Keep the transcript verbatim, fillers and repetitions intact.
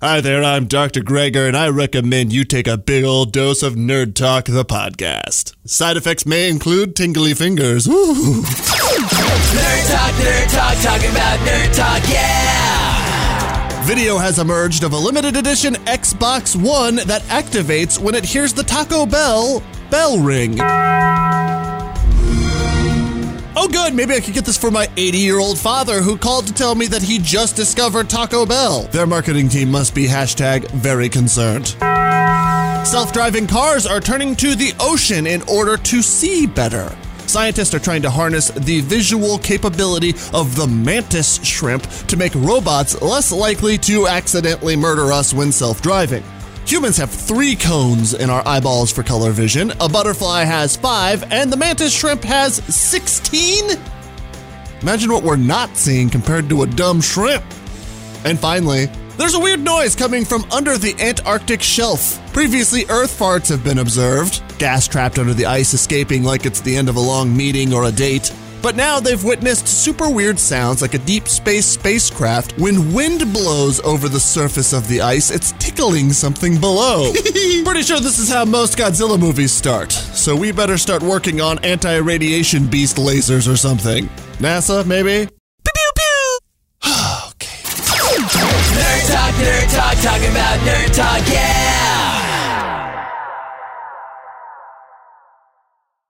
Hi there, I'm Doctor Gregor, and I recommend you take a big old dose of Nerd Talk, the podcast. Side effects may include tingly fingers. Ooh. Nerd Talk, Nerd Talk, talking about Nerd Talk, yeah! Video has emerged of a limited edition Xbox One that activates when it hears the Taco Bell bell ring. Oh good, maybe I could get this for my eighty-year-old father who called to tell me that he just discovered Taco Bell. Their marketing team must be hashtag very concerned. Self-driving cars are turning to the ocean in order to see better. Scientists are trying to harness the visual capability of the mantis shrimp to make robots less likely to accidentally murder us when self-driving. Humans have three cones in our eyeballs for color vision, a butterfly has five, and the mantis shrimp has sixteen? Imagine what we're not seeing compared to a dumb shrimp. And finally, there's a weird noise coming from under the Antarctic shelf. Previously, Earth farts have been observed, gas trapped under the ice escaping like it's the end of a long meeting or a date. But now they've witnessed super weird sounds like a deep space spacecraft. When wind blows over the surface of the ice, it's tickling something below. Pretty sure this is how most Godzilla movies start, so we better start working on anti-radiation beast lasers or something. NASA, maybe? Pew pew pew! Okay. Nerd Talk, Nerd Talk, talking about Nerd Talk, yeah!